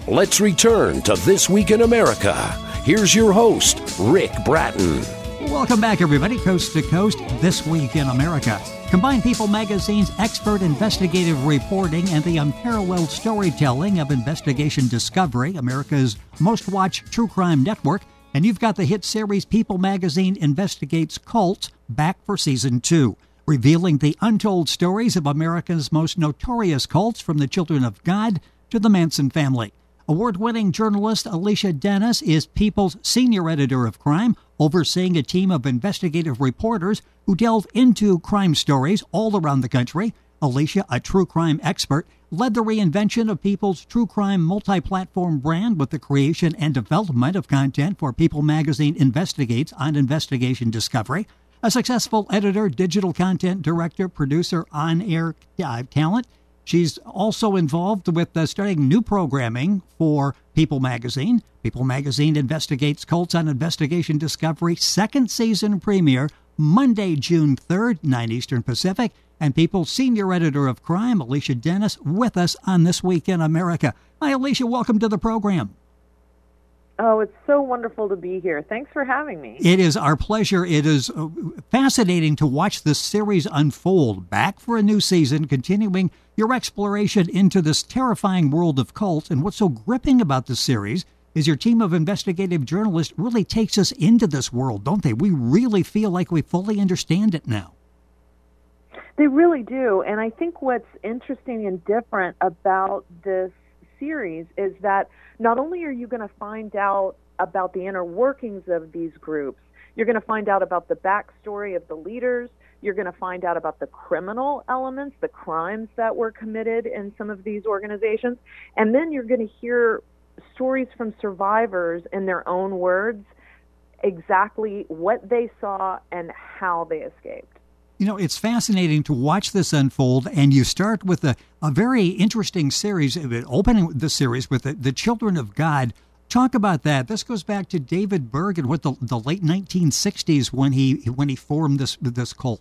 Let's return to This Week in America. Here's your host, Rick Bratton. Welcome back, everybody, coast to coast, This Week in America. Combine People Magazine's expert investigative reporting and the unparalleled storytelling of Investigation Discovery, America's most-watched true crime network, and you've got the hit series People Magazine Investigates Cults back for Season 2, revealing the untold stories of America's most notorious cults from the Children of God to the Manson family. Award-winning journalist Alicia Dennis is People's senior editor of crime, overseeing a team of investigative reporters who delve into crime stories all around the country. Alicia, a true crime expert, led the reinvention of People's true crime multi-platform brand with the creation and development of content for People Magazine Investigates on Investigation Discovery. A successful editor, digital content director, producer, on-air talent. She's also involved with starting new programming for People Magazine. People Magazine Investigates Cults on Investigation Discovery, second season premiere, Monday, June 3rd, 9 Eastern Pacific. And People's senior editor of crime, Alicia Dennis, with us on This Week in America. Hi, Alicia. Welcome to the program. Oh, it's so wonderful to be here. Thanks for having me. It is our pleasure. It is fascinating to watch this series unfold. Back for a new season, continuing your exploration into this terrifying world of cults. And what's so gripping about the series is your team of investigative journalists really takes us into this world, don't they? We really feel like we fully understand it now. They really do. And I think what's interesting and different about this series is that not only are you going to find out about the inner workings of these groups, you're going to find out about the backstory of the leaders, you're going to find out about the criminal elements, the crimes that were committed in some of these organizations, and then you're going to hear stories from survivors in their own words, exactly what they saw and how they escaped. You know, it's fascinating to watch this unfold, and you start with a very interesting series, opening the series with the Children of God. Talk about that. This goes back to David Berg and what the late 1960s when he formed this cult.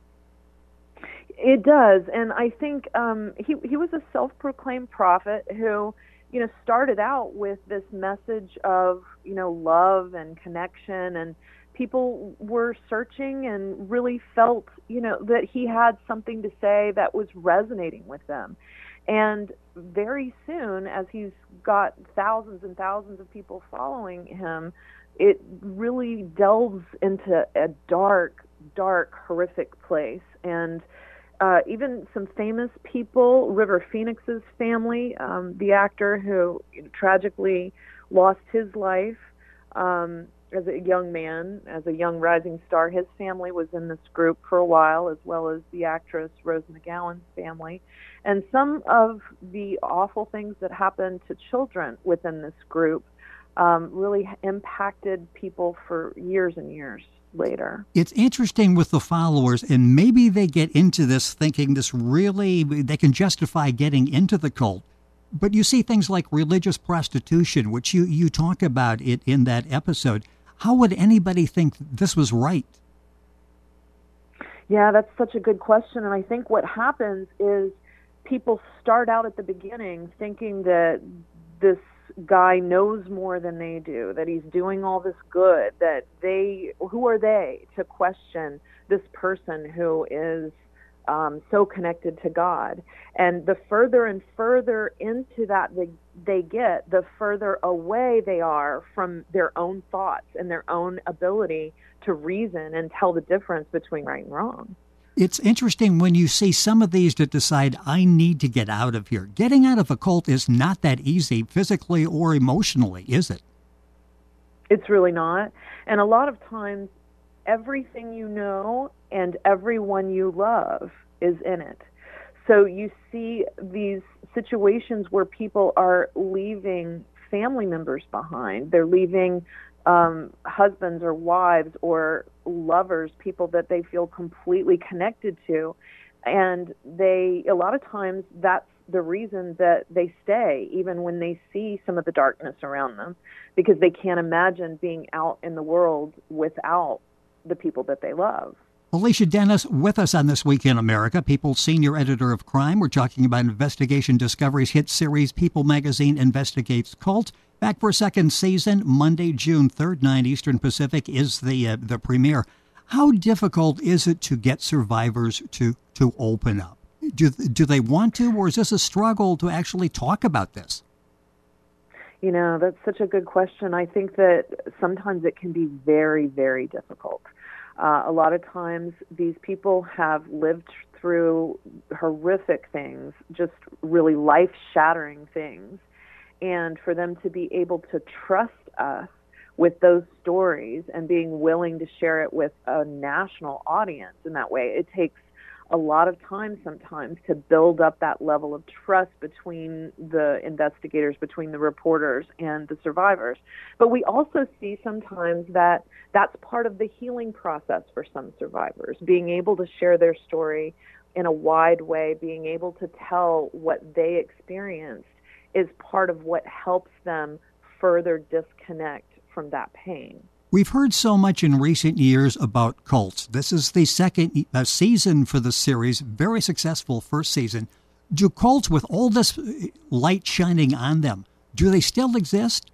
It does, and I think he was a self-proclaimed prophet who, started out with this message of, love and connection, and people were searching and really felt, that he had something to say that was resonating with them. And very soon, as he's got thousands and thousands of people following him, it really delves into a dark, dark, horrific place. And even some famous people, River Phoenix's family, the actor who tragically lost his life, as a young man, as a young rising star. His family was in this group for a while, as well as the actress Rose McGowan's family. And some of the awful things that happened to children within this group really impacted people for years and years later. It's interesting with the followers, and maybe they get into this thinking they can justify getting into the cult. But you see things like religious prostitution, which you talk about it in that episode. How would anybody think this was right? Yeah, that's such a good question. And I think what happens is people start out at the beginning thinking that this guy knows more than they do, that he's doing all this good, that who are they to question this person who is so connected to God. And the further and further into that they get, the further away they are from their own thoughts and their own ability to reason and tell the difference between right and wrong. It's interesting when you see some of these that decide, I need to get out of here. Getting out of a cult is not that easy, physically or emotionally, is it? It's really not. And a lot of times, everything you know and everyone you love is in it. So you see these situations where people are leaving family members behind. They're leaving husbands or wives or lovers, people that they feel completely connected to. And a lot of times that's the reason that they stay, even when they see some of the darkness around them, because they can't imagine being out in the world without the people that they love. Alicia Dennis with us on This Week in America, People's senior editor of crime. We're talking about Investigation Discovery's hit series, People Magazine Investigates Cult. Back for a second season, Monday, June 3rd, 9 Eastern Pacific is the premiere. How difficult is it to get survivors to open up? Do they want to, or is this a struggle to actually talk about this? You know, that's such a good question. I think that sometimes it can be very, very difficult. A lot of times these people have lived through horrific things, just really life-shattering things. And for them to be able to trust us with those stories and being willing to share it with a national audience in that way, it takes a lot of time sometimes to build up that level of trust between the investigators, between the reporters and the survivors. But we also see sometimes that that's part of the healing process for some survivors, being able to share their story in a wide way, being able to tell what they experienced is part of what helps them further disconnect from that pain. We've heard so much in recent years about cults. This is the second season for the series, very successful first season. Do cults, with all this light shining on them, do they still exist?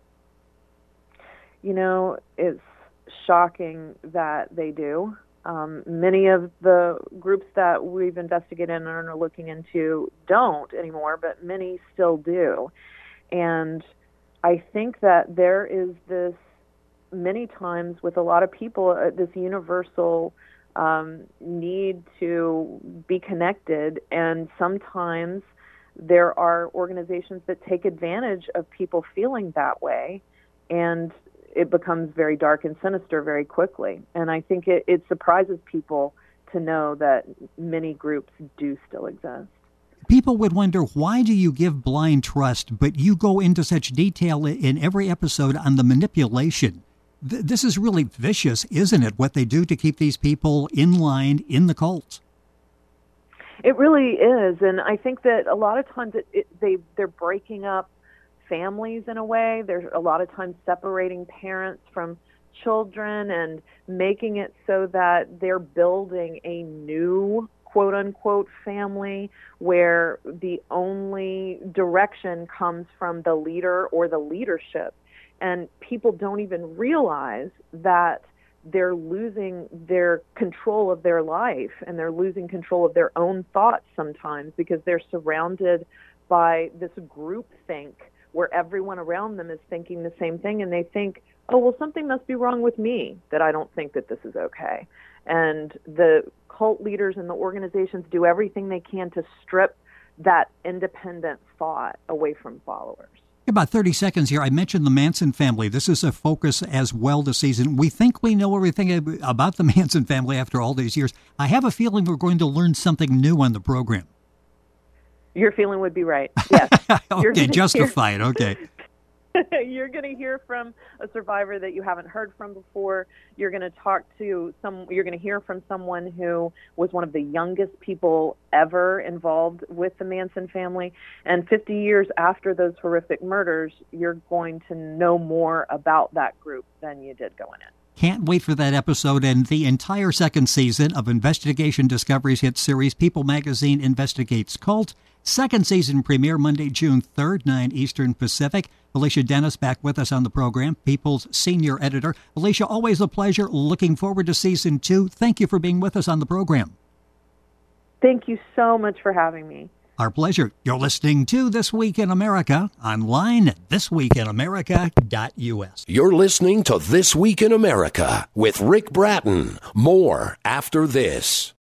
You know, it's shocking that they do. Many of the groups that we've investigated and are looking into don't anymore, but many still do. And I think that there is this, many times with a lot of people, this universal need to be connected, and sometimes there are organizations that take advantage of people feeling that way, and it becomes very dark and sinister very quickly. And I think it surprises people to know that many groups do still exist. People would wonder, why do you give blind trust, but you go into such detail in every episode on the manipulation? This is really vicious, isn't it, what they do to keep these people in line in the cult? It really is, and I think that a lot of times they're breaking up families in a way. There's a lot of times separating parents from children and making it so that they're building a new quote-unquote family where the only direction comes from the leader or the leadership. And people don't even realize that they're losing their control of their life, and they're losing control of their own thoughts sometimes because they're surrounded by this group think where everyone around them is thinking the same thing, and they think, oh, well, something must be wrong with me that I don't think that this is okay. And the cult leaders and the organizations do everything they can to strip that independent thought away from followers. About 30 seconds here. I mentioned the Manson family. This is a focus as well this season. We think we know everything about the Manson family after all these years. I have a feeling we're going to learn something new on the program. Your feeling would be right. Yes. Okay, justified. Okay. You're going to hear from a survivor that you haven't heard from before. You're going to hear from someone who was one of the youngest people ever involved with the Manson family. And 50 years after those horrific murders, you're going to know more about that group than you did going in. Can't wait for that episode and the entire second season of Investigation Discovery's hit series, People Magazine Investigates Cult. Second season premiere Monday, June 3rd, 9 Eastern Pacific. Alicia Dennis back with us on the program, People's senior editor. Alicia, always a pleasure. Looking forward to season 2. Thank you for being with us on the program. Thank you so much for having me. Our pleasure. You're listening to This Week in America, online at thisweekinamerica.us. You're listening to This Week in America with Rick Bratton. More after this.